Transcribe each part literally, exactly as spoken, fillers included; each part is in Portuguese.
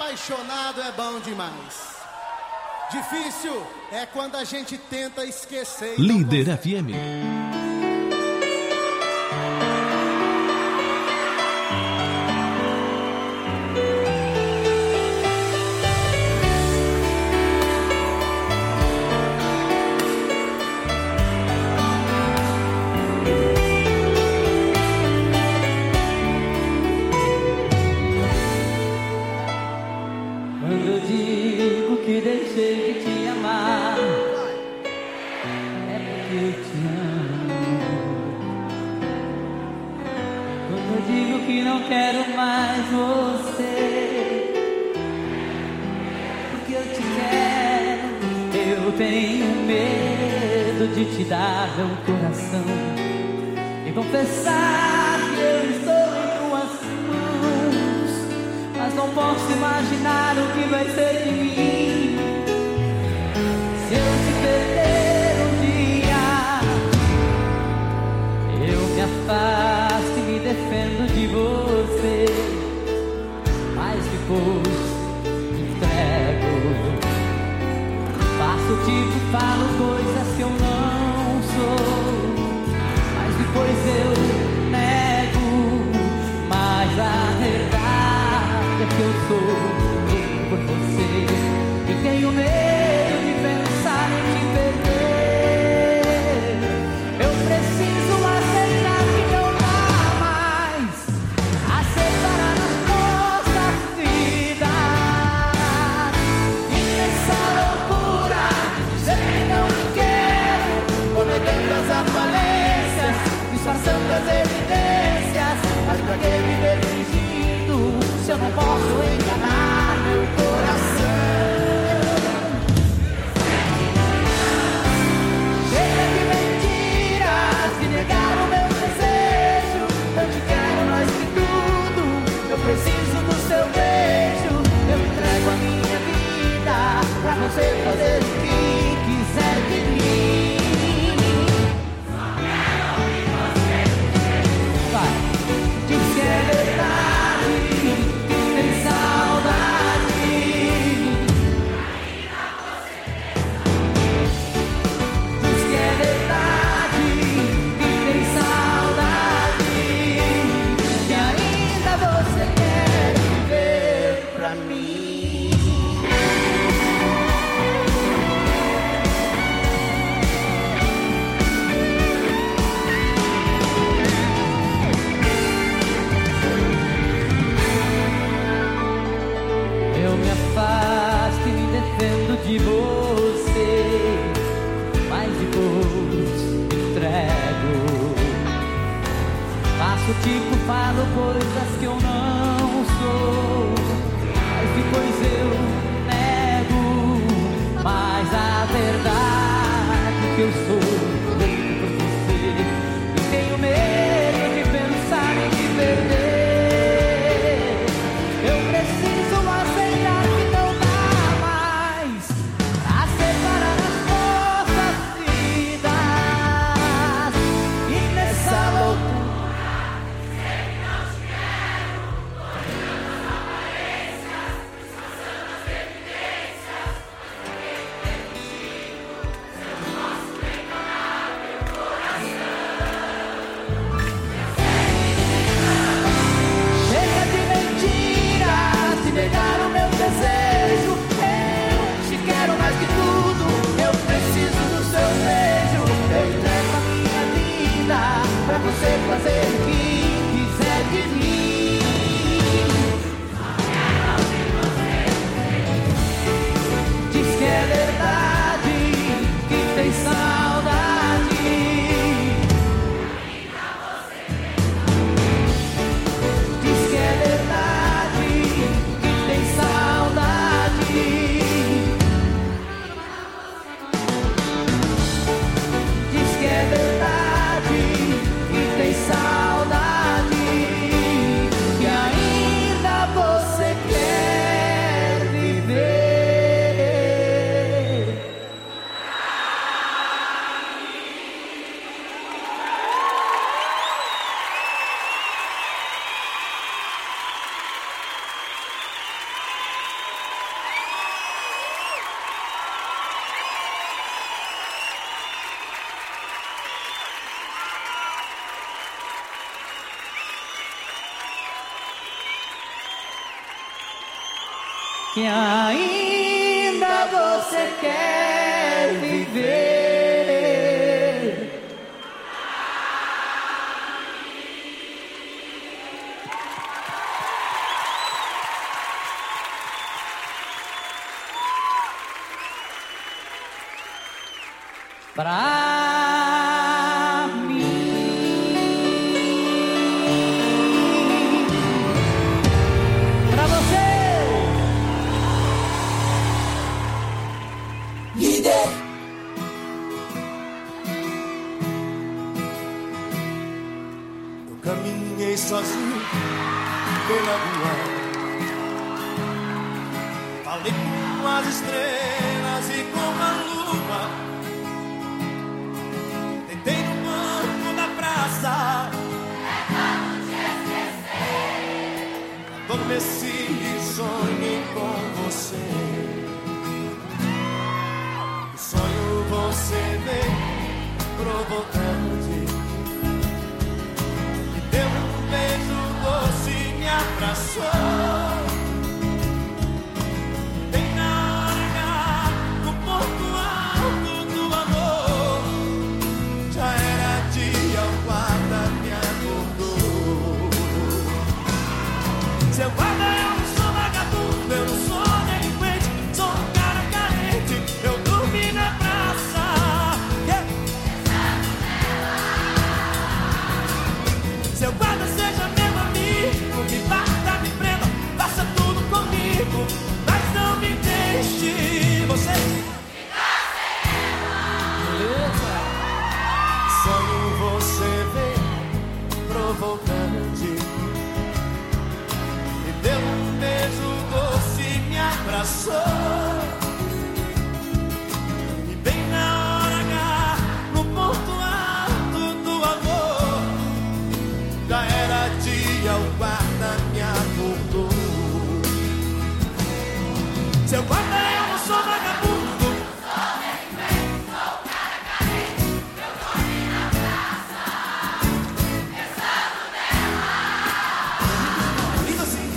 Apaixonado é bom demais. Difícil é quando a gente tenta esquecer. Líder F M. Quero mais você, porque eu te quero. Eu tenho medo de te dar meu coração e confessar que eu estou em tuas mãos, mas não posso imaginar o que vai ser de mim se eu te perder um dia. Eu me afasto e me defendo de você, mas depois me entrego. Faço tipo, falo coisas que eu não sou, mas depois eu nego. Mas a verdade é que eu sou louco por você e tenho medo de pensar em te perder. Eu preciso aceitar que não dá mais a separar as nossas vidas. E nessa loucura, sei que não me quero, cometendo as falências, disfarçando as evidências. Mas pra que viver fingindo se eu não posso enganar meu coração? Chega de mentiras, de negar o meu desejo. Eu te quero mais que tudo, eu preciso do seu beijo. Eu entrego a minha vida pra você fazer o que quiser de mim. Vai, diz que é verdade, que tem saudade. Diz que é verdade, que tem saudade, que ainda você quer viver pra mim. Eu me afasto e me defendo de você, mas depois me entrego. Faço tipo, falo coisas que eu não sou, mas depois eu nego. Mas a verdade é que eu sou louco por você e tenho medo de pensar em te perder. Eu preciso aceitar que não dá mais a separar as nossas vidas. E nessa loucura, sei que não te quero, cometendo as aparências, disfarçando que ainda você quer viver. Pra mim, pra você, líder. Eu caminhei sozinho pela rua, falei com as estrelas e com a lua. Deitei no banco da praça, é como te esquecer. Adormeci e sonhei com você. No sonho você veio provocante, me deu um beijo doce e me abraçou. Seu guarda, eu não sou vagabundo, eu não sou delinquente, sou um cara carente, eu dormi na praça. Yeah. Seu guarda, seja meu amigo, me bata, me prenda, faça tudo comigo, mas não me deixe você ficar sem ela. Sonho você vem provocante, deu um beijo doce e me abraçou. E bem na hora H, no ponto alto do amor, já era dia, o guarda me acordou. Seu guarda, eu não sou vagabundo, sou delinquente, sou cara carente, eu dormi na praça, pensando nela. Lindo assim.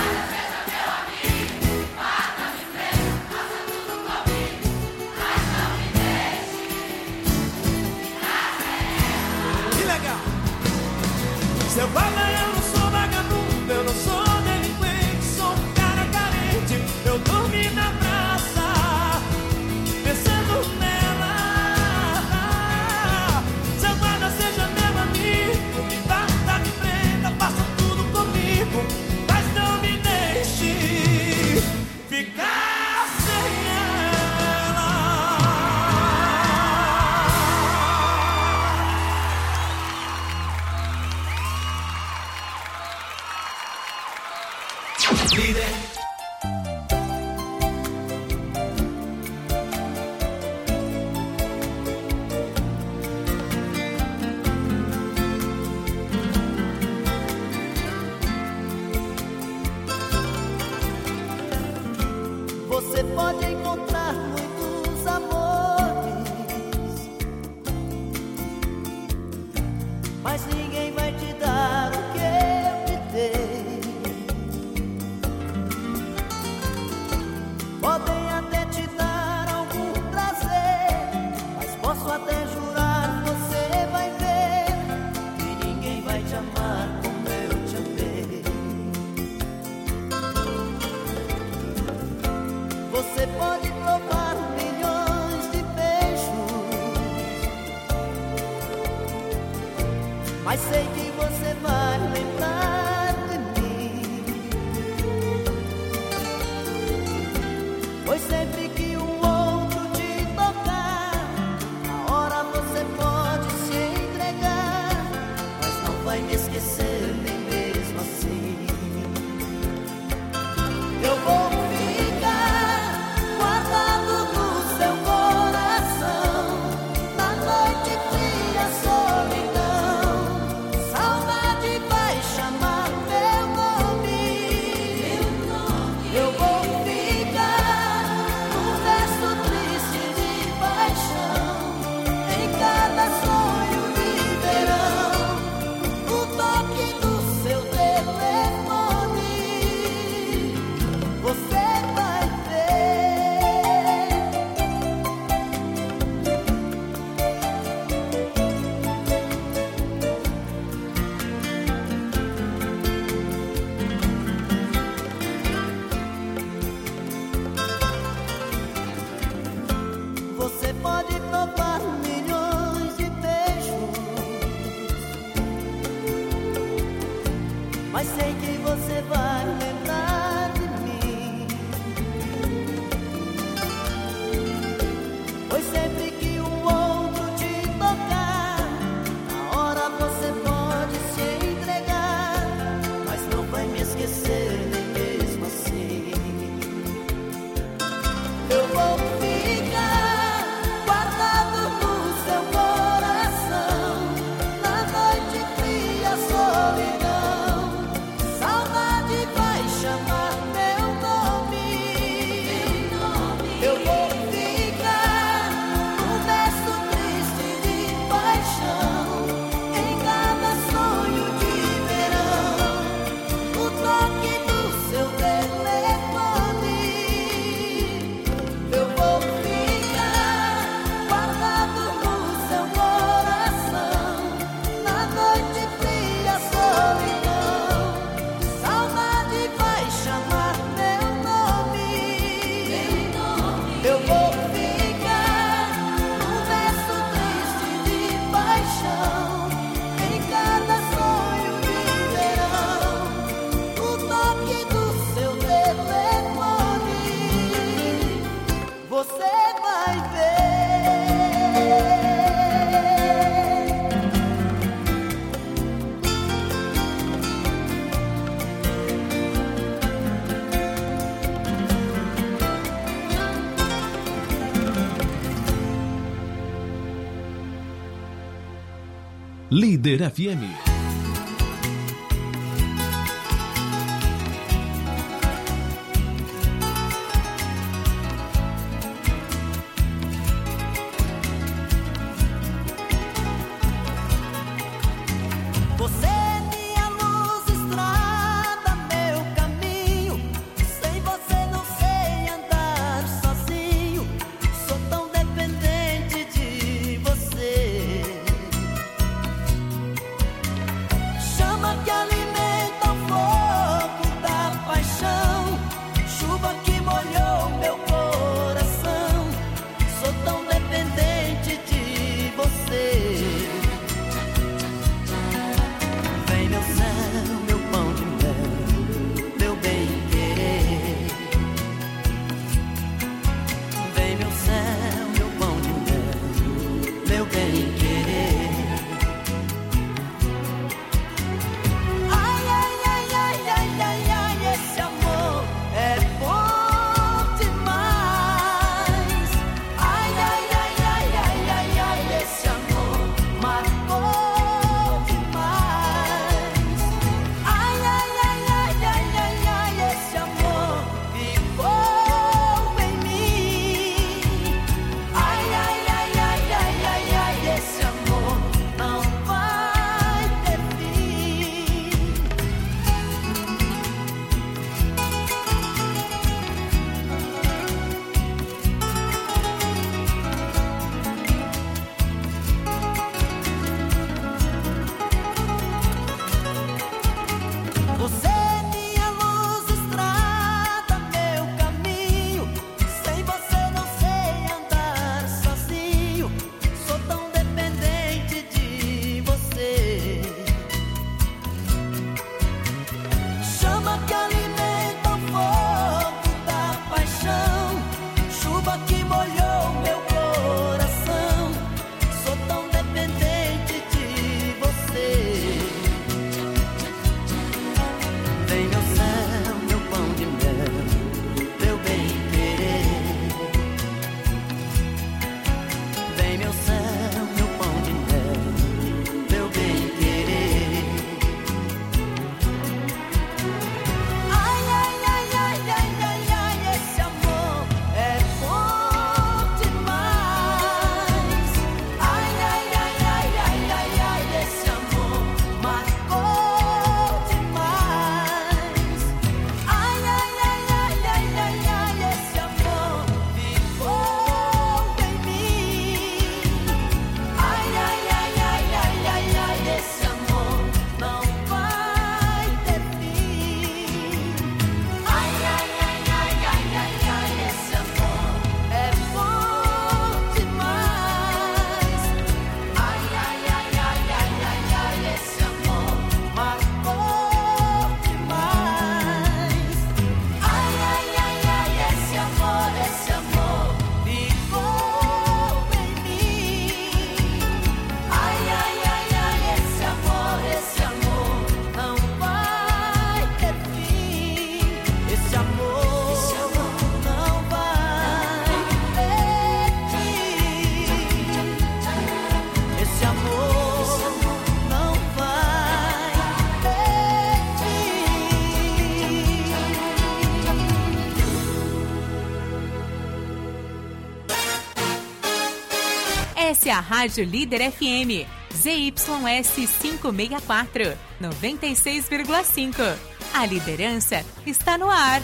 Seu guarda, eu não sou vagabundo, eu não sou delinquente, sou um cara carente, eu dormi na praça, pensando nela. Seu guarda, seja meu amigo, me bata, me prenda, faça tudo comigo, mas não me deixe ficar sem ela. Líder. Você pode encontrar muitos amores, mas ninguém vai te dar o que eu te dei. Podem até te dar algum prazer, mas posso até jurar, você vai ver que ninguém vai te amar como eu te amei. Você pode você vai lembrar de mim. Pois sempre que um outro te tocar, na hora você pode se entregar, mas não vai me esquecer nem mesmo assim. Eu vou ficar guardado no seu coração, na noite fria, solidão. Saudade vai chamar meu nome. Eu vou ficar num verso triste de paixão, em cada sonho de verão, o toque do seu telefone. Eu vou ficar guardado no seu coração, na noite fria, solidão. Saudade vai chamar meu nome. Eu vou ficar num verso triste de paixão, em cada sonho de verão, o toque do seu telefone. Você vai ver. Líder F M. Você é minha luz, estrada, meu caminho. Sem você não sei andar sozinho. Sou tão dependente de você. Acesse a Rádio Líder F M, Z Y S quinhentos e sessenta e quatro, noventa e seis vírgula cinco. A liderança está no ar.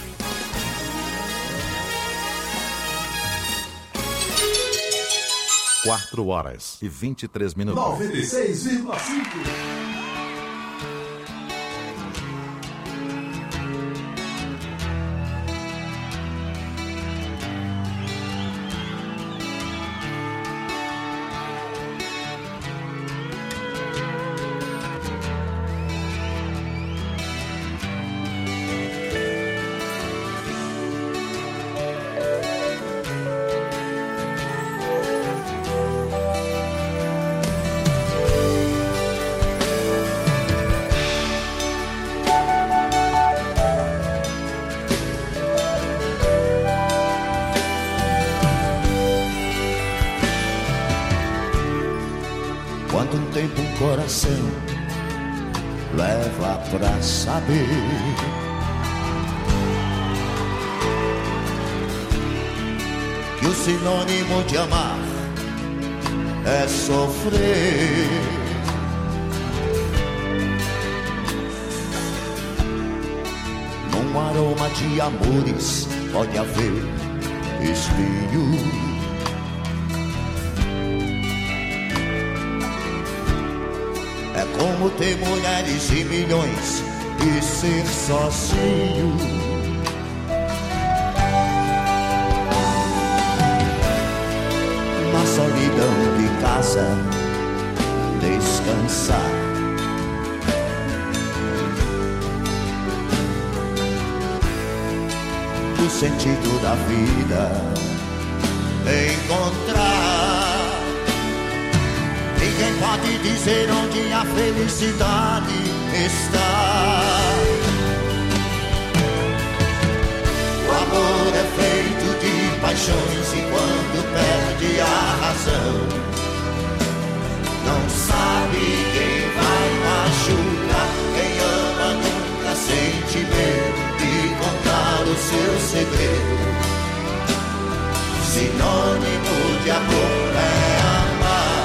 Quatro horas e vinte e três minutos. noventa e seis vírgula cinco. Leva pra saber que o sinônimo de amar é sofrer. Num aroma de amores pode haver espinho. É como ter mulheres e milhões e ser sozinho. Na solidão de casa, descansar. O sentido da vida, encontrar. Ninguém pode dizer onde a felicidade está. O amor é feito de paixões e quando perde a razão, não sabe quem vai machucar. Quem ama nunca sente medo de contar o seu segredo. Sinônimo de amor é amar.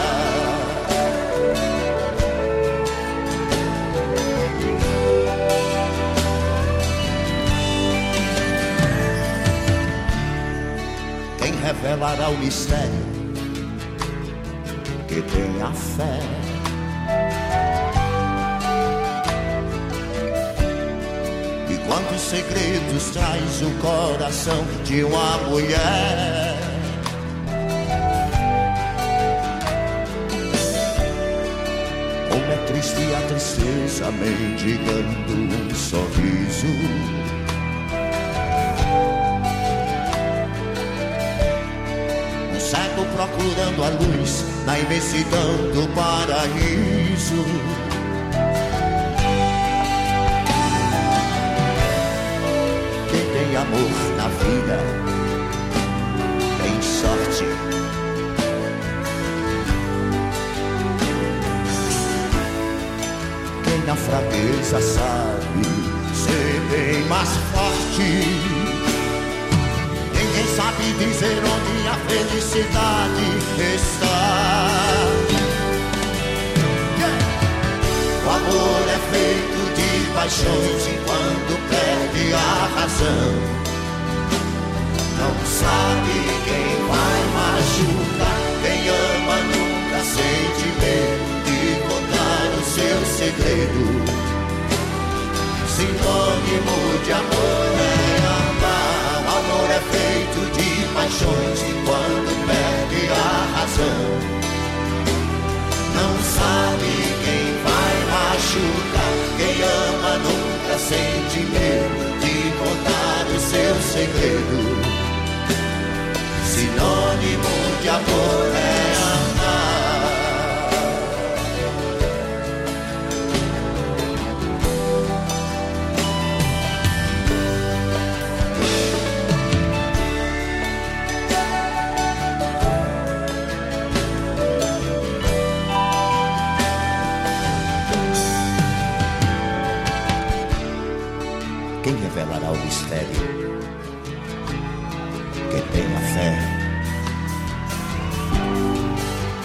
Revelará o mistério que tem a fé. E quantos segredos traz o coração de uma mulher. Como é triste a tristeza mendigando um sorriso. Cego procurando a luz na imensidão do paraíso. Quem tem amor na vida tem sorte. Quem na fraqueza sabe ser bem mais forte. Ninguém sabe dizer onde a felicidade está. O amor é feito de paixões e quando perde a razão, não sabe quem vai machucar. Quem ama nunca sente medo de contar o seu segredo. Sinônimo de amor é amar. O amor é feito de paixões e quando perde a razão, não sabe quem vai machucar. Quem ama nunca sente medo de contar o seu segredo. Sinônimo de amor é amar. Quem revelará o mistério que tem a fé?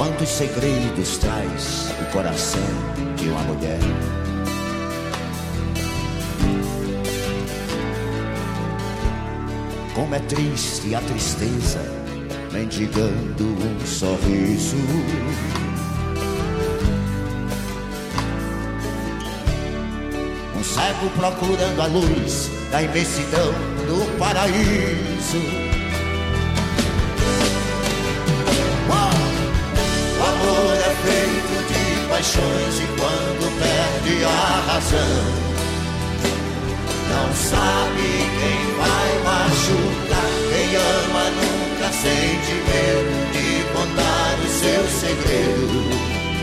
Quantos segredos traz o coração de uma mulher? Como é triste a tristeza, mendigando um sorriso. Um cego procurando a luz da imensidão do paraíso. O amor é feito de paixões e quando perde a razão, não sabe quem vai machucar. Quem ama nunca sente medo de contar o seu segredo.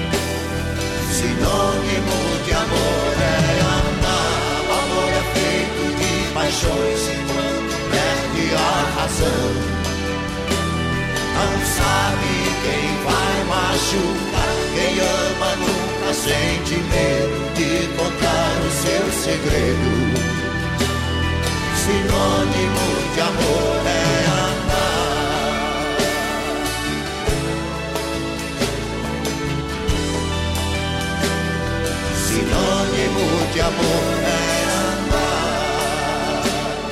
Sinônimo de amor é amar. O amor é feito de paixões e quando perde a razão, não sabe quem vai machucar. Quem ama nunca sente medo de contar o seu segredo. Sinônimo de amor é amar. Sinônimo de amor é amar.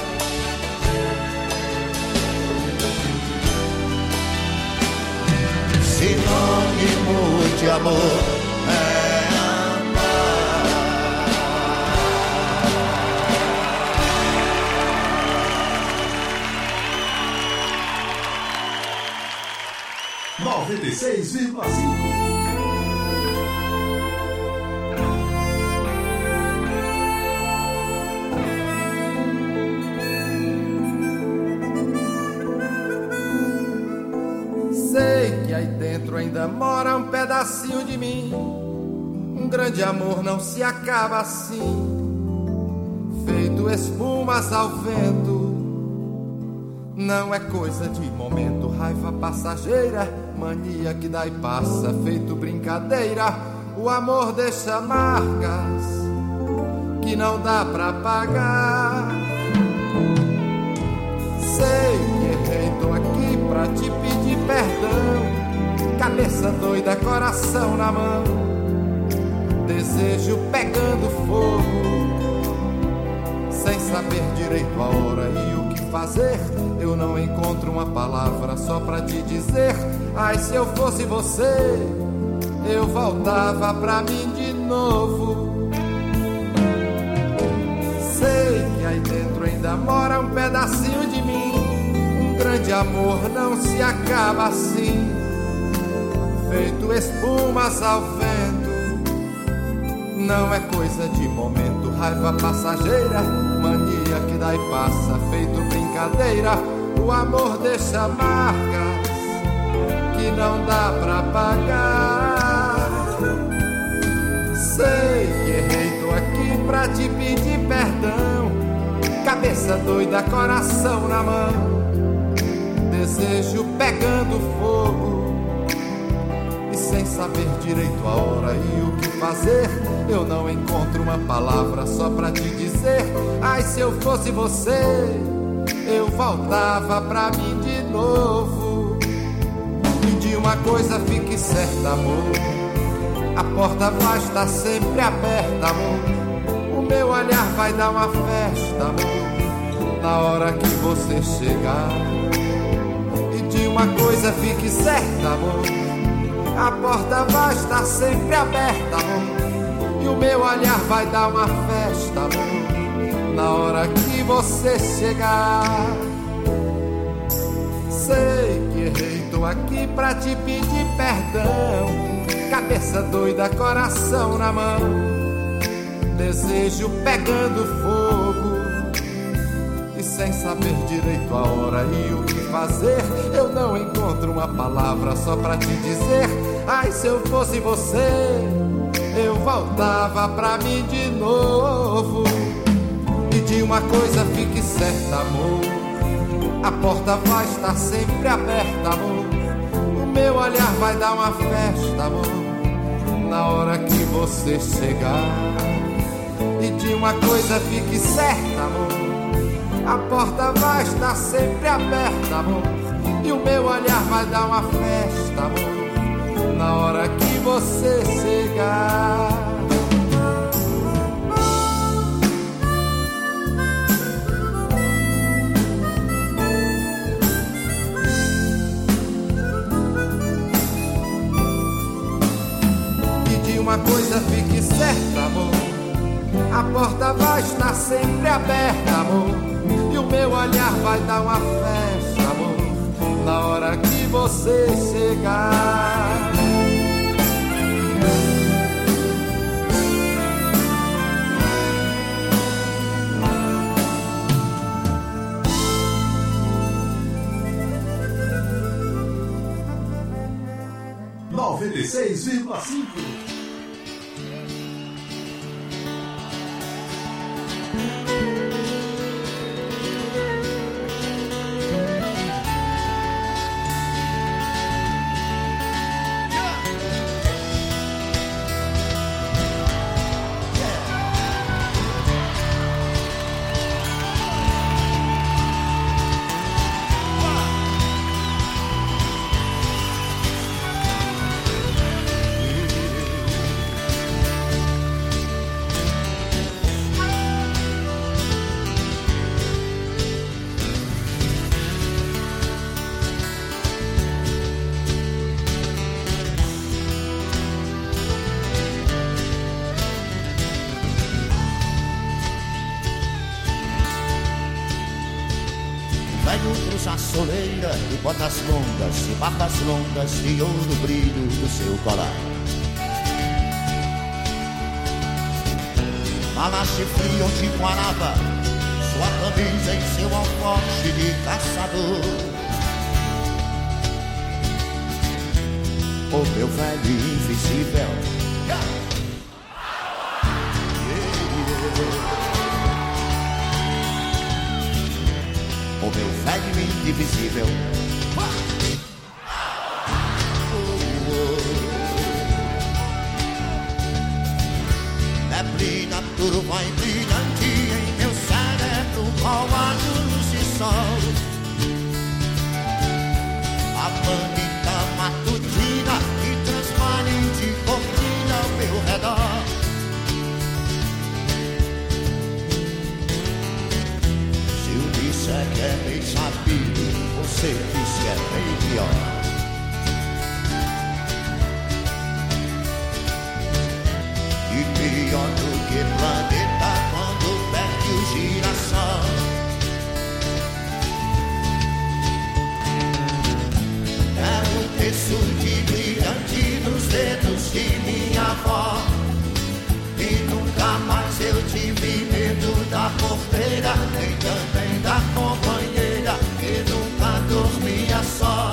Sinônimo de amor é noventa e seis vírgula cinco. Sei que aí dentro ainda mora um pedacinho de mim. Um grande amor não se acaba assim, feito espumas ao vento. Não é coisa de momento, raiva passageira, mania que dá e passa, feito brincadeira. O amor deixa marcas que não dá pra pagar. Sei que errei, tô aqui pra te pedir perdão. Cabeça doida, coração na mão, desejo pegando fogo, sem saber direito a hora e o que fazer. Eu não encontro uma palavra só pra te dizer. Ai, se eu fosse você, eu voltava pra mim de novo. Sei que aí dentro ainda mora um pedacinho de mim. Um grande amor não se acaba assim, feito espumas ao vento. Não é coisa de momento, raiva passageira, mania que dá e passa, feito brincadeira. O amor deixa marcas que não dá pra pagar. Sei que errei, tô aqui pra te pedir perdão. Cabeça doida, coração na mão, desejo pegando fogo, e sem saber direito a hora e o que fazer, eu não encontro uma palavra só pra te dizer. Ai, se eu fosse você, eu voltava pra mim de novo. E de uma coisa fique certa, amor, a porta vai estar sempre aberta, amor. O meu olhar vai dar uma festa, amor, na hora que você chegar. E de uma coisa fique certa, amor, a porta vai estar sempre aberta, amor. E o meu olhar vai dar uma festa, amor, na hora que você chegar. Sei que errei, tô aqui pra te pedir perdão. Cabeça doida, coração na mão, desejo pegando fogo, e sem saber direito a hora e o que fazer, eu não encontro uma palavra só pra te dizer. Ai, se eu fosse você, eu voltava pra mim de novo. E de uma coisa fique certa, amor, a porta vai estar sempre aberta, amor. O meu olhar vai dar uma festa, amor, na hora que você chegar. E de uma coisa fique certa, amor, a porta vai estar sempre aberta, amor. E o meu olhar vai dar uma festa, amor, na hora que você chegar. Uma coisa fique certa, amor, a porta vai estar sempre aberta, amor, e o meu olhar vai dar uma festa, amor, na hora que você chegar. noventa e seis vírgula cinco. Soleira e botas longas e barbas longas de ouro brilho do seu colar. Malache frio de Guaraba, sua camisa em seu alforje de caçador. O meu velho invisível, yeah. O meu velho indivisível. Oh, oh. Neblina, turva e brilhante em meu cérebro, qual a luz de sol. A bandita matutina que transparente cortina ao meu redor. Se é que é bem sabido, você diz que é bem pior. E pior do que planeta quando perde o girassol. É um terço de brilhante nos dedos de minha avó. E nunca mais eu tive medo da porteira, nem também da companheira, que nunca dormia só.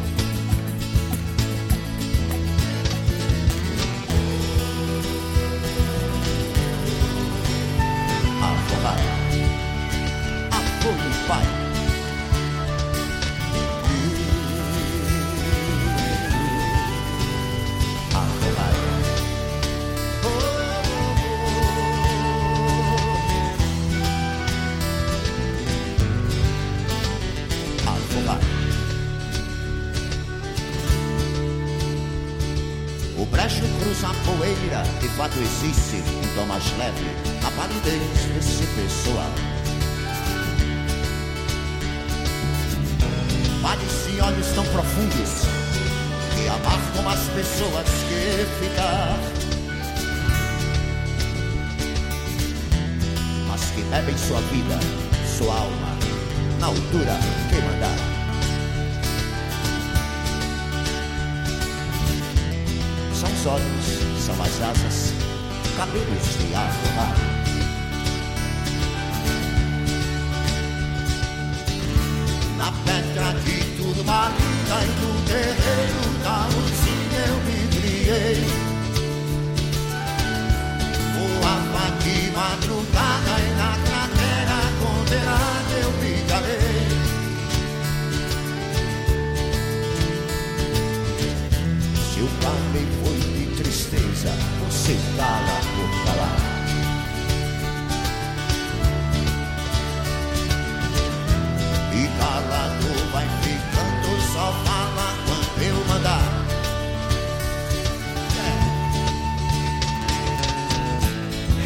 Avô vai, avô e pai. Avô vai. O brejo cruza a poeira, de fato existe um tom mais leve na palidez desse pessoal. Vales e olhos tão profundos que amargam as pessoas que ficar, mas que bebem sua vida, sua alma, na altura que mandar. São os olhos, são as asas, cabelos de arrolar. Na pedra de turmalina e no terreiro da luzinha eu me criei. Voava de madrugada e na cratera condenada eu me calei. Se o parley foi de tristeza, você cala por falar.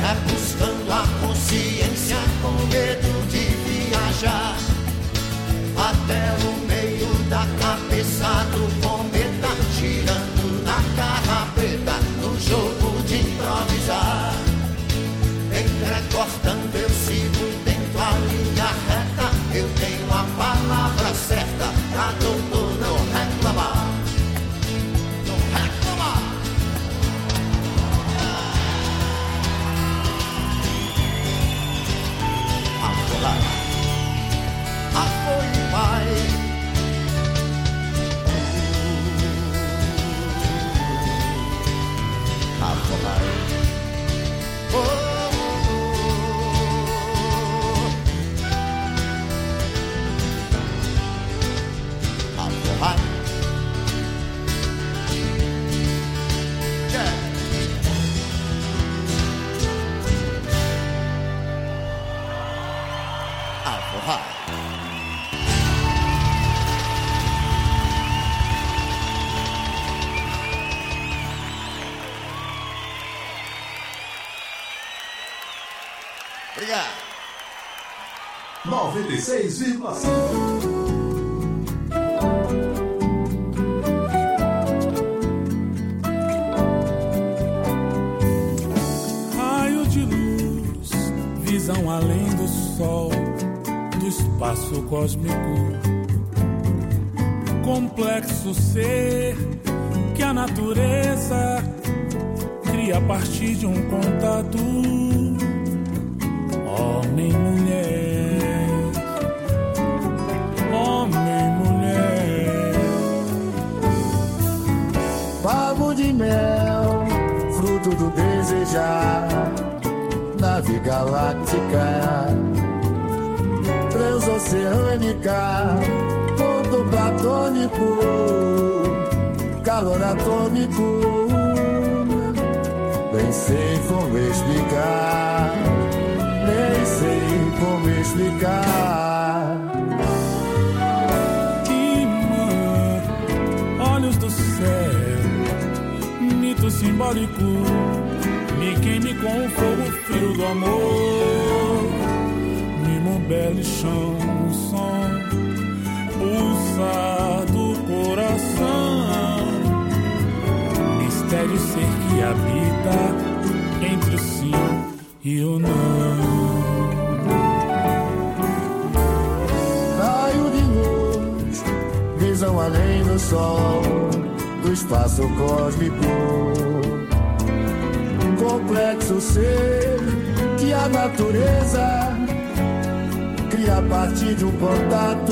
rebuscando a consciência com medo de viajar até o meio da cabeça do cometa, girando na carrapeta, no jogo de improvisar. Entrecortando eu sigo dentro a linha reta, eu tenho a palavra certa pra doutor não reclamar. Não reclamar. Afogar. Afogue vai. Afogar. Oh. Obrigado. noventa e seis vírgula cinco. Visão além do sol, do espaço cósmico, complexo ser que a natureza cria a partir de um contato, homem e mulher, homem e mulher. Favo de mel, fruto do desejar, nave galáctica, transoceânica, ponto platônico, calor atômico, nem sei como explicar, nem sei como explicar. Imã, olhos do céu, mito simbólico, me queime com o fogo frio do amor. Mimo belo chão, o som pulsa do coração. Mistério ser que habita entre o sim e o não. Raio de luz, visão além do sol, do espaço cósmico, complexo ser que a natureza cria a partir de um contato,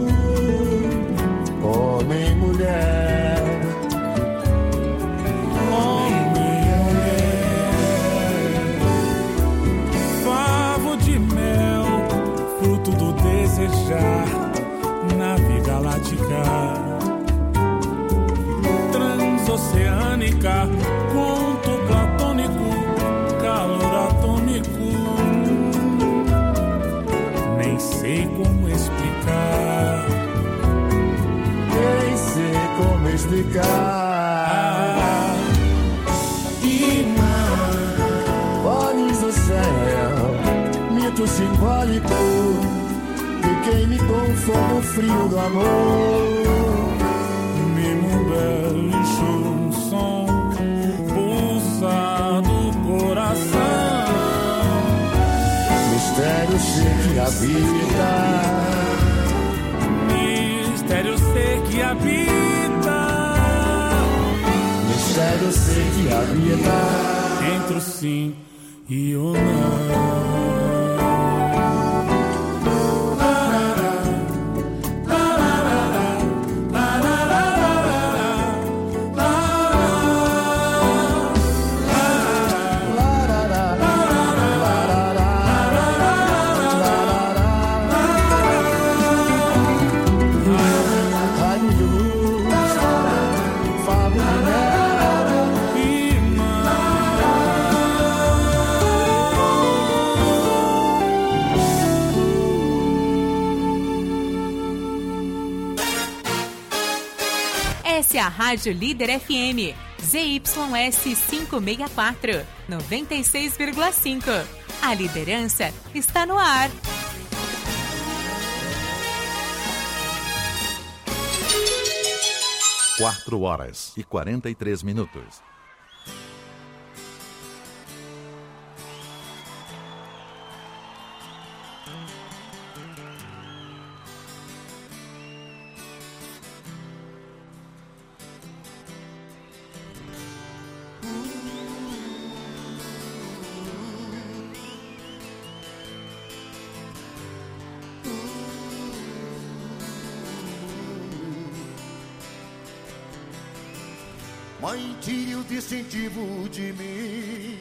homem e mulher, homem e mulher. Favo de mel, fruto do desejar, nave galáctica, transoceânica, conto platônico, calor atômico, nem sei como explicar, nem sei como explicar. Ah, imã, olhos do céu, mito simbólico, que queime com o fogo frio do amor. Mimo belo chão, som pulsa do coração. Mistério ser que habita, mistério ser que habita, mistério ser que habita entre o sim e o não. Essa é a Rádio Líder F M, Z Y S quinhentos e sessenta e quatro, noventa e seis vírgula cinco. A liderança está no ar. Quatro horas e quarenta e três minutos. Mãe, tire o distintivo de mim,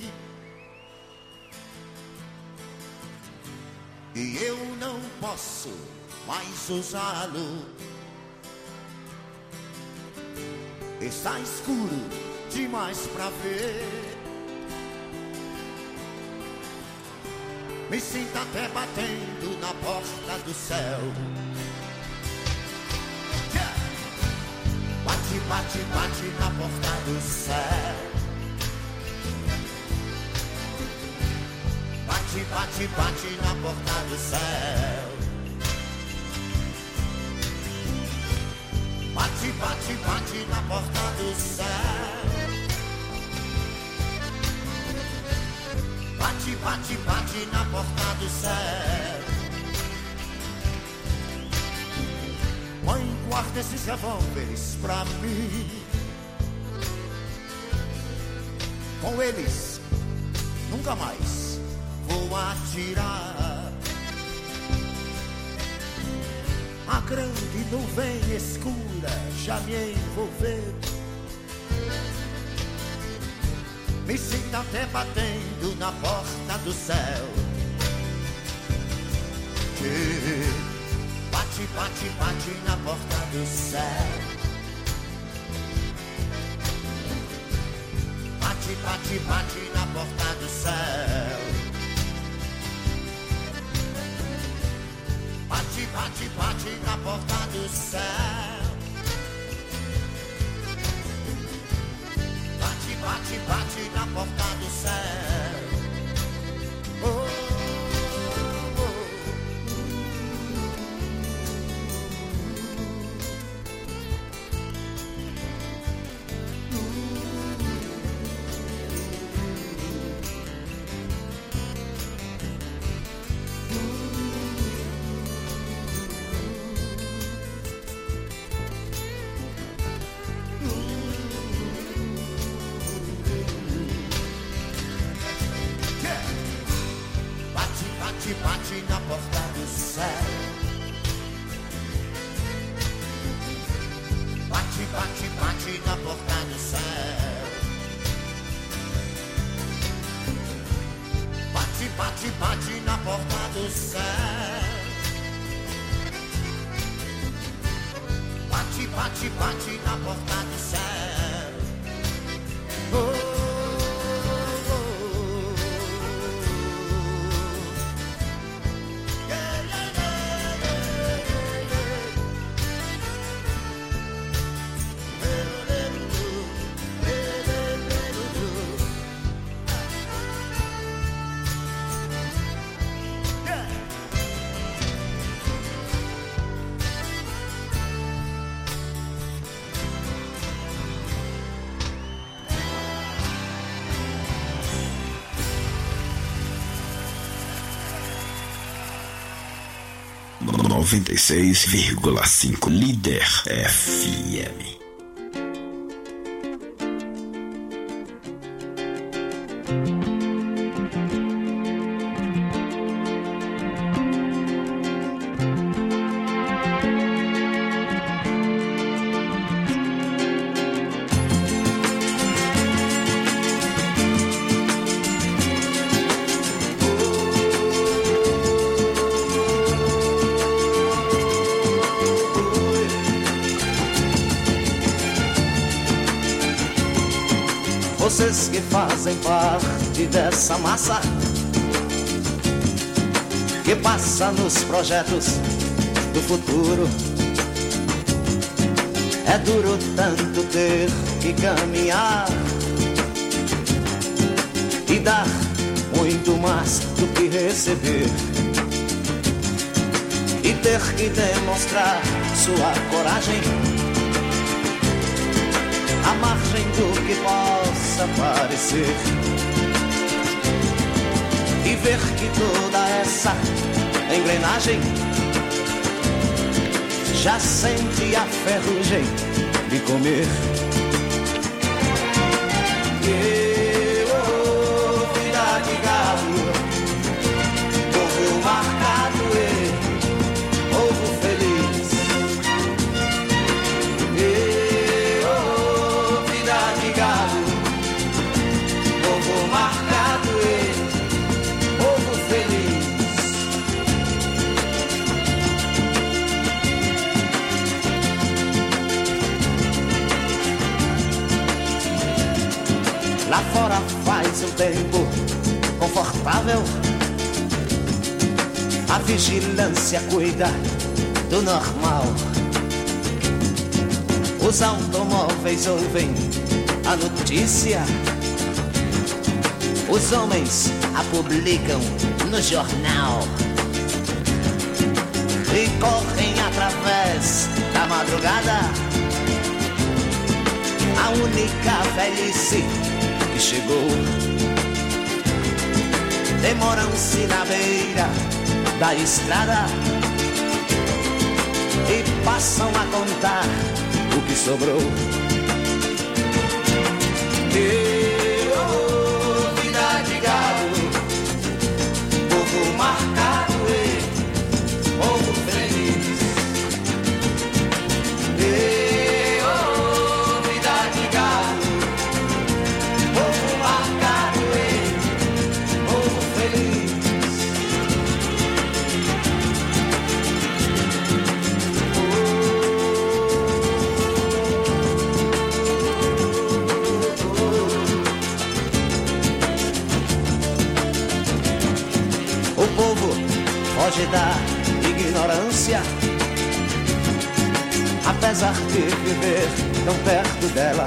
e eu não posso mais usá-lo. Está escuro demais pra ver, me sinto até batendo na porta do céu. Bate, bate, bate na porta do céu. Bate, bate, bate na porta do céu. Bate, bate, bate na porta do céu. Bate, bate, bate na porta do céu. Mãe, guarda esses revólveres pra mim. Com eles, nunca mais vou atirar. A grande nuvem escura já me envolveu. Me sinto até batendo na porta do céu. Que bate, bate, bate na porta do céu. Bate, bate, bate na porta do céu. Bate, bate, bate na porta do céu. Bate, bate, bate na porta do céu. Oh. Bate na porta do céu. Bate, bate, bate na porta do céu. Bate, bate, bate na porta do céu. Bate, bate, bate na porta do céu. Oh. noventa e seis vírgula cinco Líder F M. Vocês que fazem parte dessa massa que passa nos projetos do futuro. É duro tanto ter que caminhar e dar muito mais do que receber, e ter que demonstrar sua coragem à margem do que possa parecer, e ver que toda essa engrenagem já sente a ferrugem de comer. E, oh, vida de galo, povo marcado e povo feliz. E, oh, vida de galo, povo marcado e povo feliz. Lá fora faz um tempo confortável, a vigilância cuida do normal. Os automóveis ouvem a notícia, os homens a publicam no jornal e correm através da madrugada. A única velhice que chegou, demoram-se na beira da estrada e passam a contar o que sobrou. E, oh, vida de galo, povo marcado e povo feliz. E, oh, vida de galo, povo marcado e povo feliz. O povo foge da ignorância, apesar de viver tão perto dela,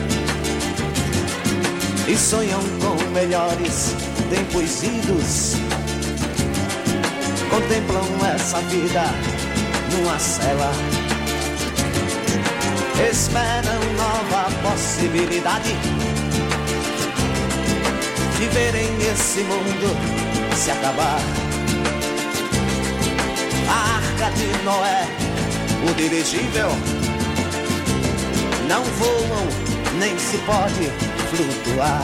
e sonham com melhores tempos idos. Contemplam essa vida numa cela, esperam nova possibilidade de verem esse mundo se acabar. A arca de Noé, o dirigível, não voam, nem se pode flutuar.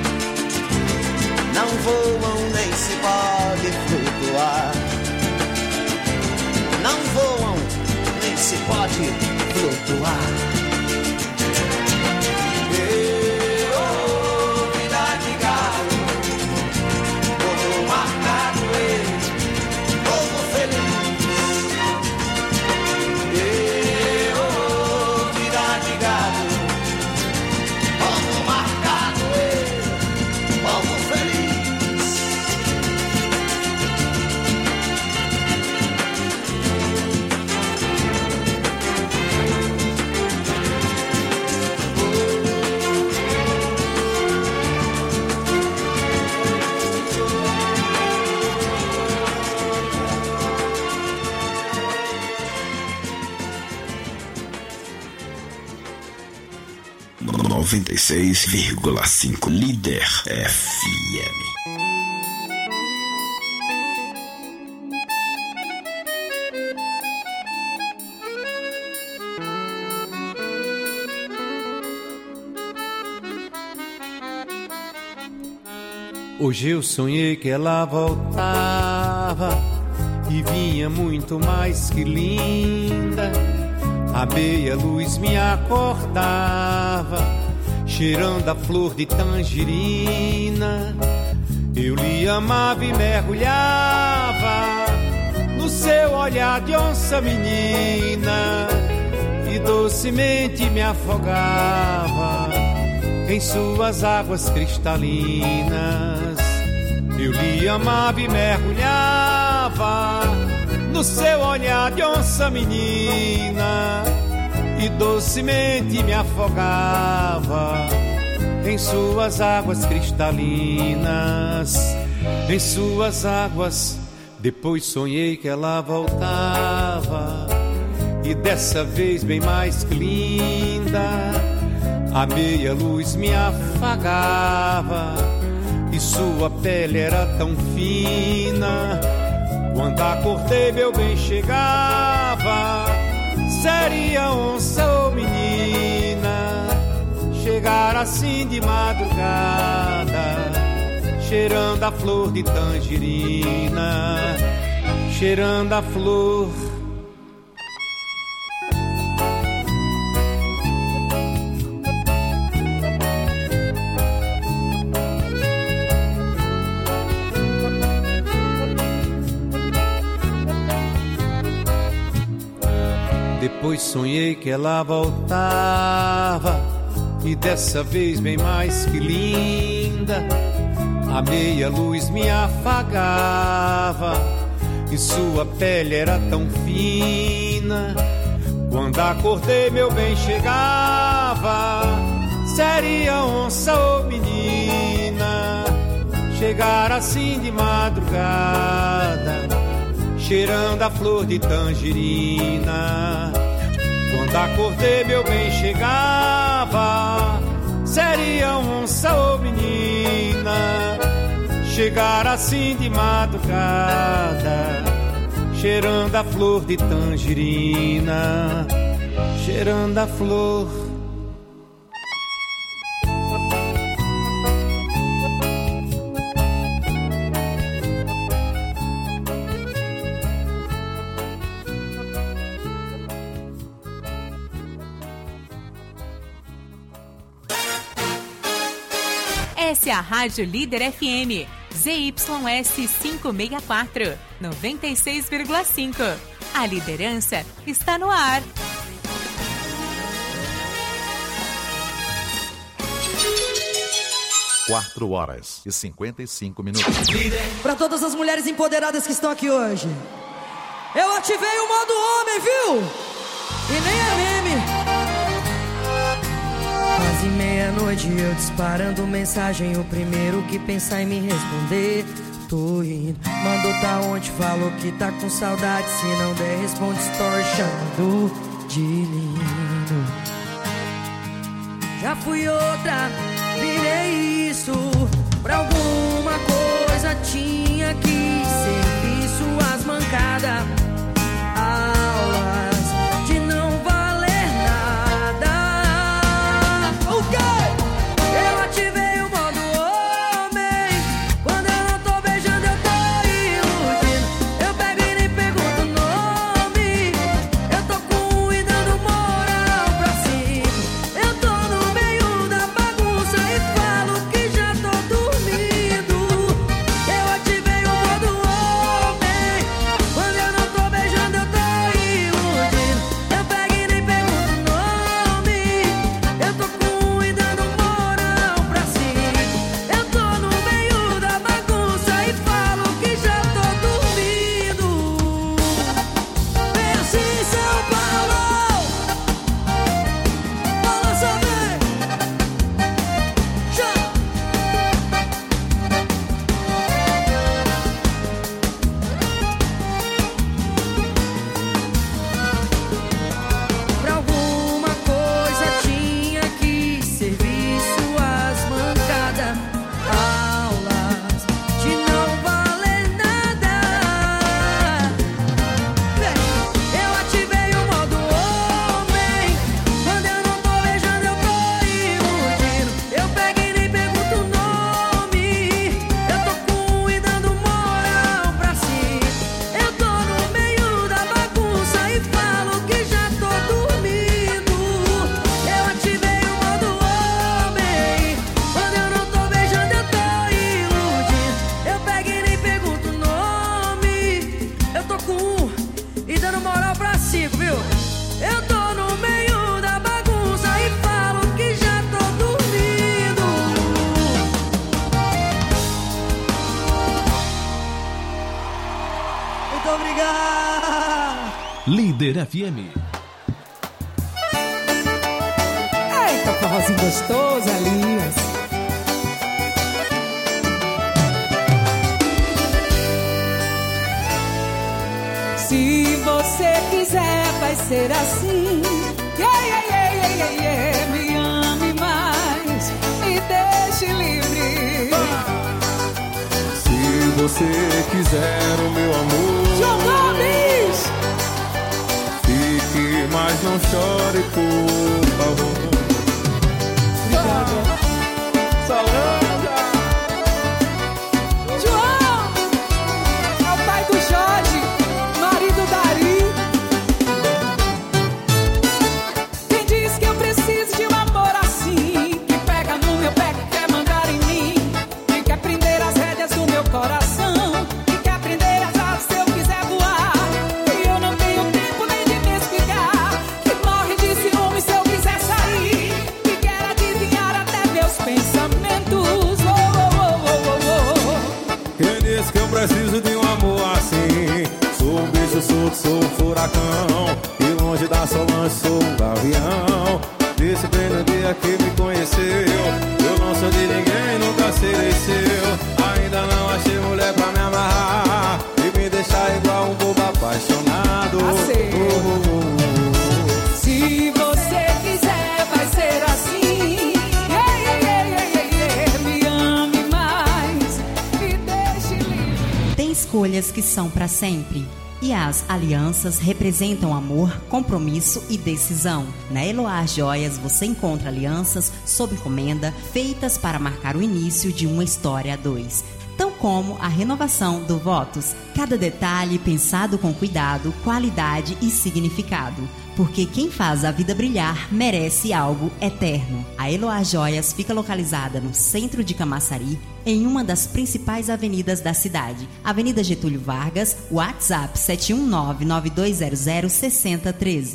Não voam, nem se pode flutuar. Não voam, nem se pode flutuar. E, oh, vida de galo, povo marcado e povo feliz. E, oh, vida de galo, povo marcado e povo feliz. noventa e seis vírgula cinco Líder F M. Hoje eu sonhei que ela voltava e vinha muito mais que linda. A meia-luz me acordava, cheirando a flor de tangerina. Eu lhe amava e mergulhava no seu olhar de onça menina, e docemente me afogava em suas águas cristalinas. Eu lhe amava e mergulhava no seu olhar de onça menina, e docemente me afogava em suas águas cristalinas, em suas águas. Depois sonhei que ela voltava, e dessa vez bem mais que linda. A meia luz me afagava e sua pele era tão fina. Quando acordei meu bem chegava, seria onça ou menina. Chegar assim de madrugada, cheirando a flor de tangerina, cheirando a flor. Depois sonhei que ela voltava, e dessa vez bem mais que linda. A meia luz me afagava e sua pele era tão fina. Quando acordei meu bem chegava, seria onça ou menina. Chegar assim de madrugada, cheirando a flor de tangerina. Quando acordei meu bem chegava, seria onça ou menina. Chegar assim de madrugada, cheirando a flor de tangerina, cheirando a flor. Essa é a Rádio Líder F M, Z Y S quinhentos e sessenta e quatro, noventa e seis vírgula cinco. A liderança está no ar. Quatro horas e cinquenta e cinco minutos. Para todas as mulheres empoderadas que estão aqui hoje, eu ativei o modo homem, viu? E nem é meme. Quase meia-noite eu disparando mensagem, o primeiro que pensar em me responder, tô indo. Mandou tá onde, falou que tá com saudade, se não der responde story chamando de lindo. Já fui outra, virei isso, pra alguma coisa tinha que servir suas mancadas, aulas de não valer nada. O quê? Eu ativei o modo homem, quando eu não tô beijando eu tô iludindo. Eu pego e nem pergunto o nome, eu tô com um e dando moral pra cima. Eu tô no meio da bagunça e falo que já tô dormindo. Eu ativei o modo homem, quando eu não tô beijando eu tô iludindo. Eu pego e nem pergunto o nome, eu tô com um e dando moral pra cima. Eu tô no meio da bagunça e falo que já tô dormindo. Vem assim São Paulo, balança bem, já. Pra alguma coisa tinha que servir suas mancadas, aulas de não valer nada. Eu ativei o modo homem, quando eu não tô beijando eu tô iludindo. Eu pego e nem pergunto o nome, eu tô com um e dando moral pra cima. Eu tô no meio da bagunça e falo que já tô dormindo. Eu ativei o modo homem, quando eu não tô beijando eu tô iludindo. Eu pego e nem pergunto o nome, eu tô com um e dando moral pra cinco, viu? Eu tô no meio da bagunça e falo que já tô dormindo. Muito obrigado. Líder F M. forrozinho gostoso, Elias. Se você quiser, vai ser assim. Yeah, yeah, yeah, yeah, yeah, yeah. Me ame mais, me deixe livre. Se você quiser o meu amor, João Gomes! Fique, mas não chore, por favor. Obrigada. Salanja! João! É o pai do Jorge, marido da Ari. Quem diz que eu preciso de um amor assim, que pega no meu pé, que quer mandar em mim, que quer prender as rédeas do meu coração, que quer prender as asas se eu quiser voar, que eu não tenho tempo nem de me explicar, que morre de ciúme se eu quiser sair, que quer adivinhar até meus pensamentos. Oh, oh, oh, oh, oh. Quem disse que eu preciso de um amor assim? Sou um bicho solto, sou um furacão, e longe da Solange sou um gavião. Disse bem no dia que me conheceu, eu não sou de ninguém, nunca serei seu. Ainda não achei mulher pra me amarrar e me deixar igual um bobo apaixonado. Oh, oh, oh. Se você quiser, vai ser assim. Yeah, yeah, yeah, yeah, yeah, yeah. Me ame mais, me deixe livre. Tem escolhas que são para sempre. E as alianças representam amor, compromisso e decisão. Na Eloá Joias você encontra alianças sob encomenda feitas para marcar o início de uma história a dois. Tão como a renovação do Votos. Cada detalhe pensado com cuidado, qualidade e significado. Porque quem faz a vida brilhar merece algo eterno. A Eloá Joias fica localizada no centro de Camaçari, em uma das principais avenidas da cidade. Avenida Getúlio Vargas, WhatsApp sete um nove, nove dois zero zero, seis zero um três.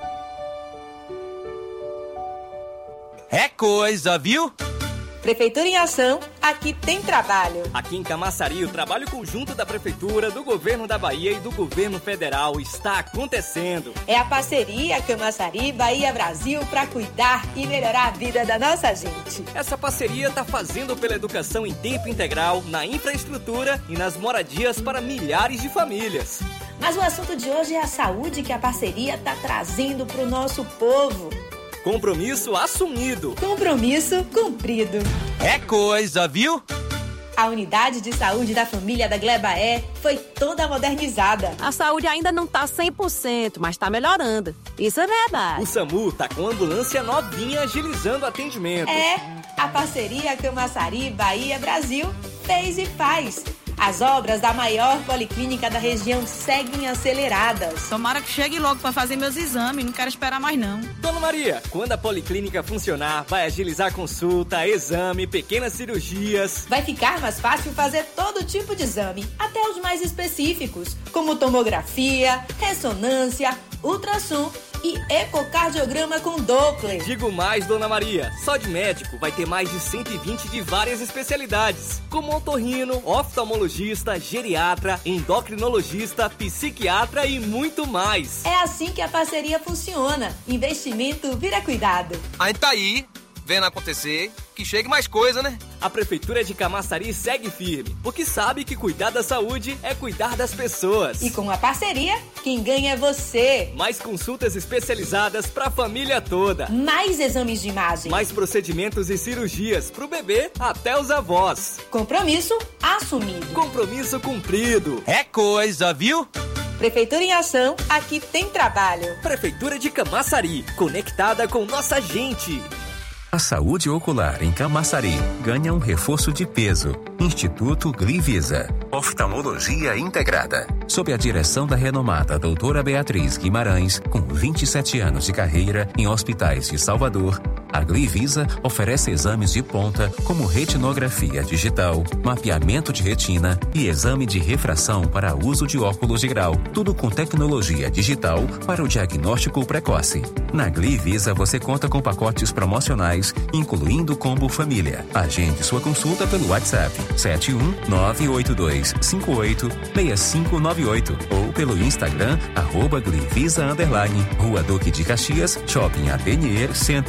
É coisa, viu? Prefeitura em Ação, aqui tem trabalho. Aqui em Camaçari, o trabalho conjunto da Prefeitura, do Governo da Bahia e do Governo Federal está acontecendo. É a parceria Camaçari Bahia Brasil para cuidar e melhorar a vida da nossa gente. Essa parceria está fazendo pela educação em tempo integral, na infraestrutura e nas moradias para milhares de famílias. Mas o assunto de hoje é a saúde que a parceria está trazendo para o nosso povo. Compromisso assumido. Compromisso cumprido. É coisa, viu? A unidade de saúde da família da Glebaé foi toda modernizada. A saúde ainda não tá cem por cento, mas tá melhorando. Isso é verdade. O SAMU tá com ambulância novinha agilizando o atendimento. É, a parceria Camaçari Bahia Brasil fez e faz. As obras da maior policlínica da região seguem aceleradas. Tomara que chegue logo para fazer meus exames, não quero esperar mais não. Dona Maria, quando a policlínica funcionar, vai agilizar consulta, exame, pequenas cirurgias. Vai ficar mais fácil fazer todo tipo de exame, até os mais específicos, como tomografia, ressonância, ultrassom e ecocardiograma com Doppler. Digo mais, Dona Maria, só de médico vai ter mais de cento e vinte de várias especialidades, como otorrino, oftalmologista, geriatra, endocrinologista, psiquiatra e muito mais. É assim que a parceria funciona. Investimento vira cuidado. Aí tá aí, vendo acontecer, que chegue mais coisa, né? A Prefeitura de Camaçari segue firme, porque sabe que cuidar da saúde é cuidar das pessoas. E com a parceria, quem ganha é você. Mais consultas especializadas pra família toda. Mais exames de imagem. Mais procedimentos e cirurgias pro bebê até os avós. Compromisso assumido. Compromisso cumprido. É coisa, viu? Prefeitura em Ação, aqui tem trabalho. Prefeitura de Camaçari, conectada com nossa gente. A saúde ocular em Camaçari ganha um reforço de peso. Instituto Glivisa. Oftalmologia integrada. Sob a direção da renomada doutora Beatriz Guimarães, com vinte e sete anos de carreira em hospitais de Salvador, a Glivisa oferece exames de ponta como retinografia digital, mapeamento de retina e exame de refração para uso de óculos de grau. Tudo com tecnologia digital para o diagnóstico precoce. Na Glivisa você conta com pacotes promocionais, incluindo combo família. Agende sua consulta pelo WhatsApp sete um nove oito dois cinco oito seis cinco nove oito ou pelo Instagram arroba Glivisa underline, Rua Duque de Caxias, Shopping Atelier Center, Sala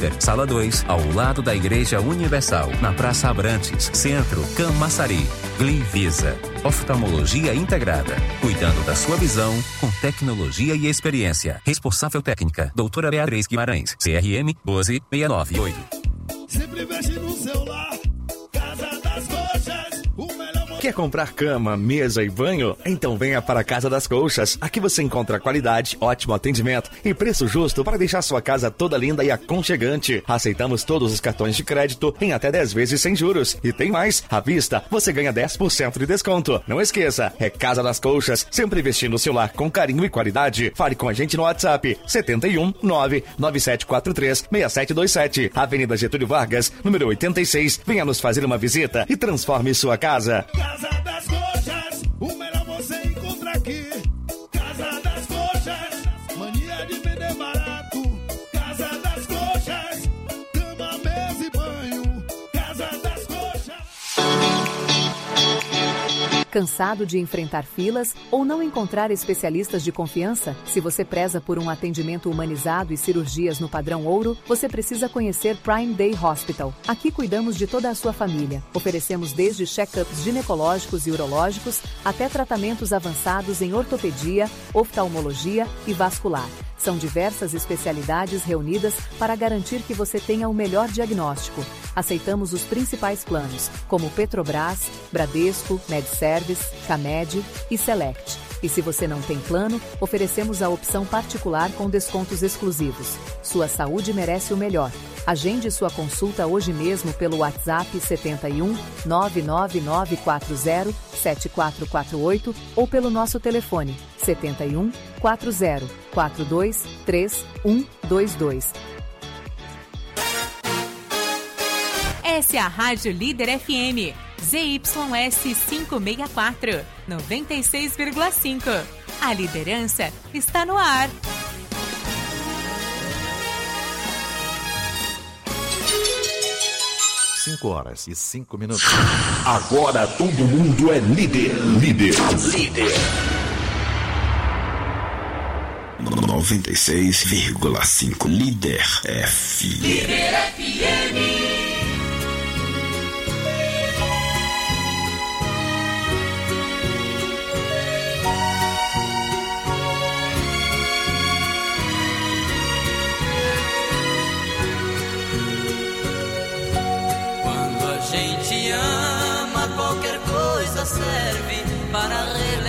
dois, ao lado da Igreja Universal, na Praça Abrantes, Centro, Camaçari. Glivisa, oftalmologia integrada, cuidando da sua visão com tecnologia e experiência. Responsável técnica, doutora Beatriz Guimarães, C R M um dois seis nove oito. Sempre investe no celular, Casa das Coxas, o melhor. Quer comprar cama, mesa e banho? Então venha para a Casa das Colchas. Aqui você encontra qualidade, ótimo atendimento e preço justo para deixar sua casa toda linda e aconchegante. Aceitamos todos os cartões de crédito em até dez vezes sem juros. E tem mais, à vista você ganha dez por cento de desconto. Não esqueça, é Casa das Colchas, sempre investindo no seu lar com carinho e qualidade. Fale com a gente no WhatsApp setenta e um, nove nove sete quatro três, seis sete dois sete, Avenida Getúlio Vargas, número oitenta e seis. Venha nos fazer uma visita e transforme sua casa. Casa das Coxas, o melhor você encontra aqui. Casa das Coxas, mania de vender barato. Casa das Coxas, cama, mesa e banho. Casa das Coxas. Cansado de enfrentar filas ou não encontrar especialistas de confiança? Se você preza por um atendimento humanizado e cirurgias no padrão ouro, você precisa conhecer Prime Day Hospital. Aqui cuidamos de toda a sua família. Oferecemos desde check-ups ginecológicos e urológicos até tratamentos avançados em ortopedia, oftalmologia e vascular. São diversas especialidades reunidas para garantir que você tenha o melhor diagnóstico. Aceitamos os principais planos, como Petrobras, Bradesco, MedService, Camed e Select. E se você não tem plano, oferecemos a opção particular com descontos exclusivos. Sua saúde merece o melhor. Agende sua consulta hoje mesmo pelo WhatsApp setenta e um, nove nove nove quatro zero, sete quatro quatro oito ou pelo nosso telefone setenta e um, quatro zero, quatro dois três, um dois dois. Essa é a Rádio Líder F M, Z Y S quinhentos e sessenta e quatro, noventa e seis vírgula cinco. A liderança está no ar. cinco horas e cinco minutos. Agora todo mundo é líder. Líder. Líder. noventa e seis vírgula cinco. Líder F M. Líder F M. Qualquer coisa serve para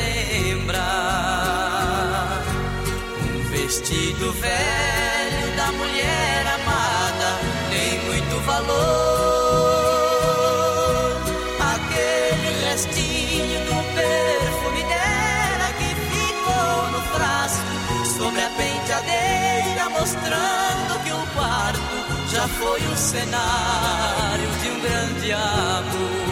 relembrar. Um vestido velho da mulher amada tem muito valor. Aquele restinho do perfume dela que ficou no frasco sobre a penteadeira, mostrando que o quarto já foi o cenário de um grande amor.